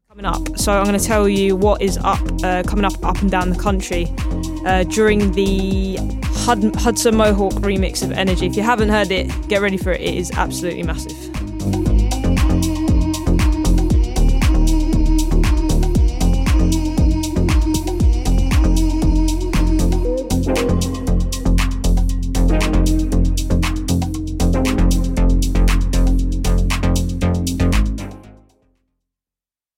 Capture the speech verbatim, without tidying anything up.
Coming up, so I'm going to tell you what is up, uh, coming up, up and down the country uh, during the Hud- Hudson Mohawk remix of Energy. If you haven't heard it, get ready for it. It is absolutely massive.